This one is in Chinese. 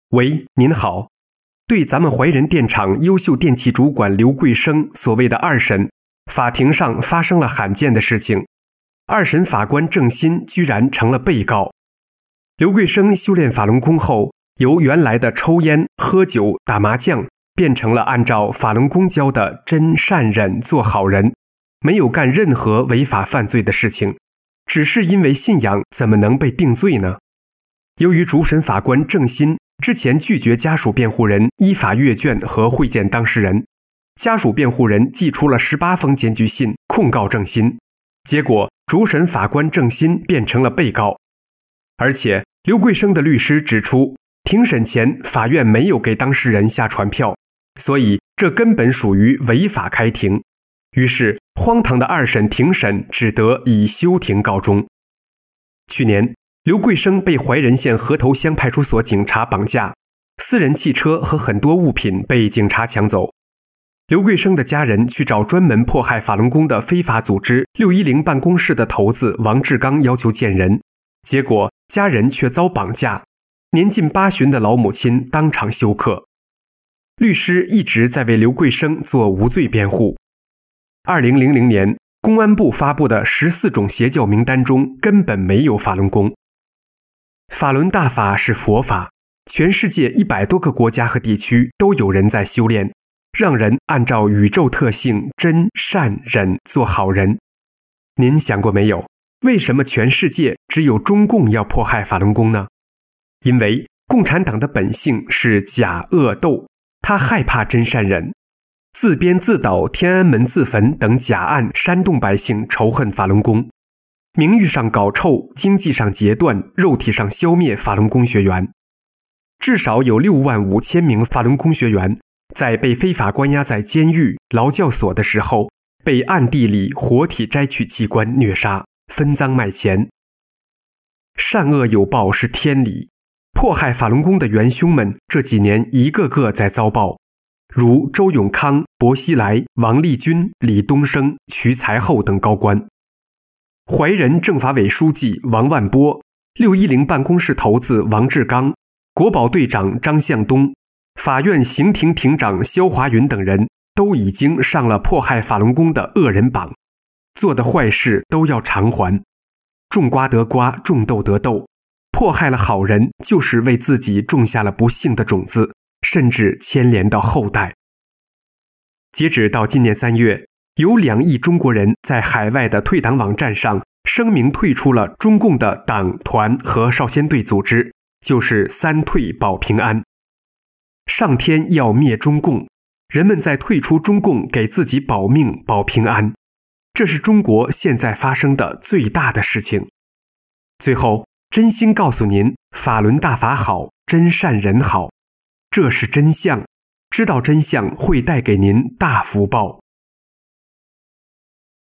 喂，您好。对咱们怀仁电厂优秀电气主管刘贵生所谓的二审，法庭上发生了罕见的事情，二审法官郑鑫居然成了被告。刘贵生修炼法轮功后，由原来的抽烟、喝酒、打麻将，变成了按照法轮功教的真善忍做好人，没有干任何违法犯罪的事情，只是因为信仰，怎么能被定罪呢？由于主审法官郑鑫之前拒绝家属辩护人依法阅卷和会见当事人，家属辩护人寄出了18封检举信控告郑鑫，结果主审法官郑鑫变成了被告。而且刘贵生的律师指出，庭审前法院没有给当事人下传票，所以这根本属于违法开庭。于是荒唐的二审庭审只得以休庭告终。去年刘贵生被怀仁县河头乡派出所警察绑架，私人汽车和很多物品被警察抢走。刘贵生的家人去找专门迫害法轮功的非法组织610办公室的头子王志刚要求见人，结果家人却遭绑架，年近80的老母亲当场休克。律师一直在为刘贵生做无罪辩护。2000年公安部发布的14种邪教名单中根本没有法轮功。法轮大法是佛法，全世界100多个国家和地区都有人在修炼，让人按照宇宙特性真善忍做好人。您想过没有，为什么全世界只有中共要迫害法轮功呢？因为共产党的本性是假恶斗，他害怕真善忍，自编自导天安门自焚等假案煽动百姓仇恨法轮功，名誉上搞臭，经济上截断，肉体上消灭法轮功学员。至少有6万5千名法轮功学员在被非法关押在监狱、劳教所的时候，被暗地里活体摘取器官虐杀，分赃卖钱。善恶有报是天理，迫害法轮功的元凶们这几年一个个在遭报，如周永康、薄熙来、王立军、李东生、瞿才厚等高官。怀仁政法委书记王万波、610办公室头子王志刚、国保队长张向东、法院刑庭庭长肖华云等人都已经上了迫害法轮功的恶人榜，做的坏事都要偿还。种瓜得瓜，种豆得豆，迫害了好人就是为自己种下了不幸的种子，甚至牵连到后代。截止到今年3月，有2亿中国人在海外的退党网站上声明退出了中共的党团和少先队组织，就是3退保平安。上天要灭中共，人们在退出中共给自己保命保平安，这是中国现在发生的最大的事情。最后真心告诉您，法轮大法好，真善人好，这是真相，知道真相会带给您大福报。